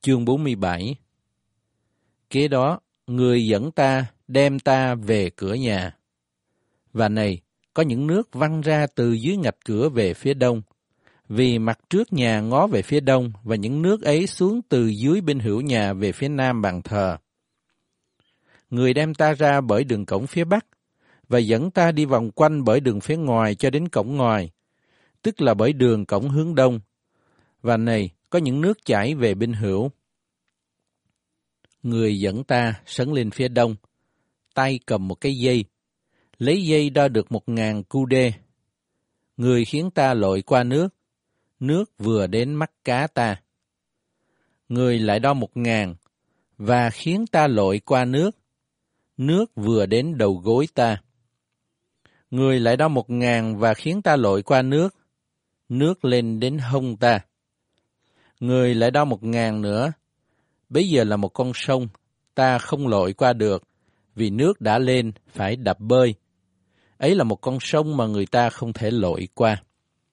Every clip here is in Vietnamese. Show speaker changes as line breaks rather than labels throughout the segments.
Chương 47. Kế đó, người dẫn ta, đem ta về cửa nhà. Và này, có những nước văng ra từ dưới ngạch cửa về phía đông, vì mặt trước nhà ngó về phía đông, và những nước ấy xuống từ dưới bên hữu nhà về phía nam bàn thờ. Người đem ta ra bởi đường cổng phía bắc, và dẫn ta đi vòng quanh bởi đường phía ngoài cho đến cổng ngoài, tức là bởi đường cổng hướng đông. Và này, có những nước chảy về bên hữu. Người dẫn ta sấn lên phía đông, tay cầm một cái dây, lấy dây đo được 1000 cu đê. Người khiến ta lội qua nước, nước vừa đến mắt cá ta. Người lại đo 1000, và khiến ta lội qua nước, nước vừa đến đầu gối ta. Người lại đo 1000 và khiến ta lội qua nước, nước lên đến hông ta. Người lại đo 1000 nữa, bấy giờ là một con sông, ta không lội qua được, vì nước đã lên, phải đập bơi. Ấy là một con sông mà người ta không thể lội qua.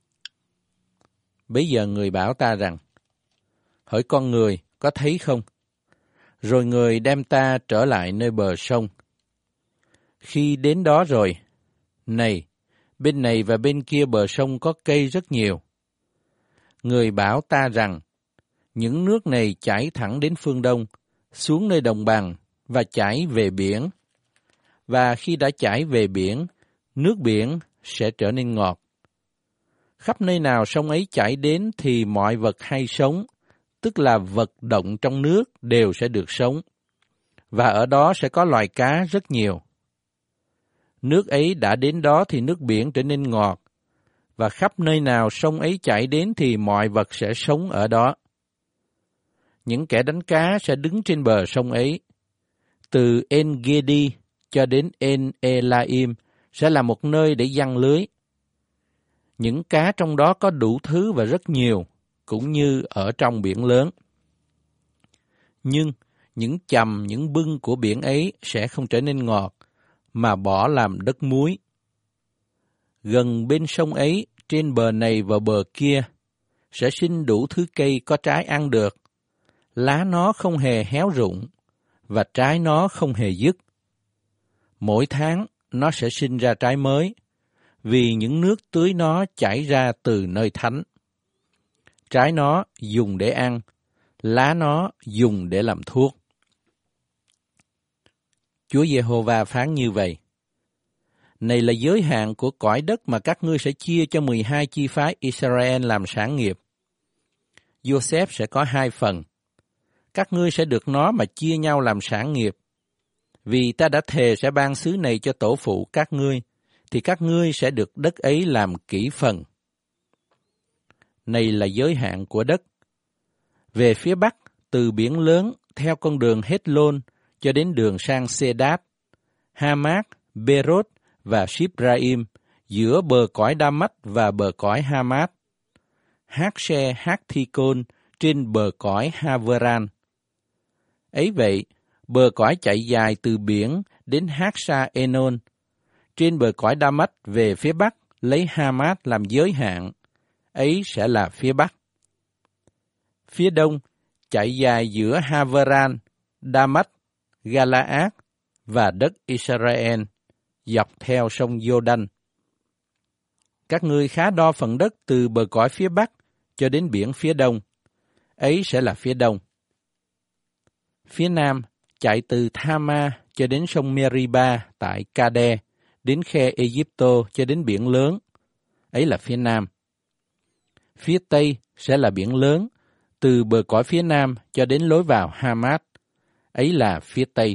Bấy giờ người bảo ta rằng, hỡi con người, có thấy không? Rồi người đem ta trở lại nơi bờ sông. Khi đến đó rồi, này, bên này và bên kia bờ sông có cây rất nhiều. Người bảo ta rằng, những nước này chảy thẳng đến phương đông, xuống nơi đồng bằng và chảy về biển. Và khi đã chảy về biển, nước biển sẽ trở nên ngọt. Khắp nơi nào sông ấy chảy đến thì mọi vật hay sống, tức là vật động trong nước đều sẽ được sống. Và ở đó sẽ có loài cá rất nhiều. Nước ấy đã đến đó thì nước biển trở nên ngọt, và khắp nơi nào sông ấy chảy đến thì mọi vật sẽ sống ở đó. Những kẻ đánh cá sẽ đứng trên bờ sông ấy. Từ En-gedi cho đến En-elaim sẽ là một nơi để giăng lưới. Những cá trong đó có đủ thứ và rất nhiều, cũng như ở trong biển lớn. Nhưng những chầm, những bưng của biển ấy sẽ không trở nên ngọt, mà bỏ làm đất muối. Gần bên sông ấy, trên bờ này và bờ kia, sẽ sinh đủ thứ cây có trái ăn được. Lá nó không hề héo rụng, và trái nó không hề dứt. Mỗi tháng, nó sẽ sinh ra trái mới, vì những nước tưới nó chảy ra từ nơi thánh. Trái nó dùng để ăn, lá nó dùng để làm thuốc. Chúa Giê-hô-va phán như vậy. Này là giới hạn của cõi đất mà các ngươi sẽ chia cho 12 chi phái Israel làm sản nghiệp. Joseph sẽ có 2 phần. Các ngươi sẽ được nó mà chia nhau làm sản nghiệp. Vì ta đã thề sẽ ban xứ này cho tổ phụ các ngươi, thì các ngươi sẽ được đất ấy làm kỹ phần. Này là giới hạn của đất. Về phía bắc, từ biển lớn, theo con đường Hết-lôn cho đến đường sang Sê-đát, Ha-mát, Bê-rốt và Síp-ra-im, giữa bờ cõi Đa-mách và bờ cõi Ha-mát, Hát-xe, Hát-thi-côn, trên bờ cõi Ha-vơ-ran. Ấy vậy, bờ cõi chạy dài từ biển đến Hát-sa-ê-nôn, trên bờ cõi Đa-mách về phía bắc lấy Ha-mát làm giới hạn, ấy sẽ là phía bắc. Phía đông chạy dài giữa Ha-vơ-ran, Đa-mách, Ga-la-át và đất Israel, dọc theo sông Giô-đanh. Các ngươi khá đo phần đất từ bờ cõi phía bắc cho đến biển phía đông, ấy sẽ là phía đông. Phía nam chạy từ Tha-ma cho đến sông Meriba tại Ca-đe, đến khe Ê-díp-tô cho đến biển lớn, ấy là phía nam. Phía tây sẽ là biển lớn, từ bờ cõi phía nam cho đến lối vào Ha-mát, ấy là phía tây.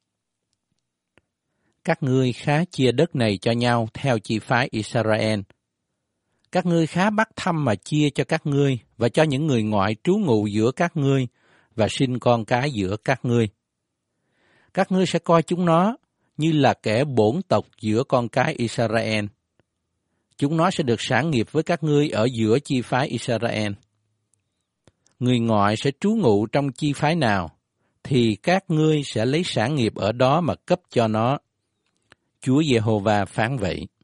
Các ngươi khá chia đất này cho nhau theo chi phái Israel. Các ngươi khá bắt thăm mà chia cho các ngươi và cho những người ngoại trú ngụ giữa các ngươi và sinh con cái giữa các ngươi. Các ngươi sẽ coi chúng nó như là kẻ bổn tộc giữa con cái Israel. Chúng nó sẽ được sản nghiệp với các ngươi ở giữa chi phái Israel. Người ngoại sẽ trú ngụ trong chi phái nào, thì các ngươi sẽ lấy sản nghiệp ở đó mà cấp cho nó. Chúa Giê-hô-va phán vậy.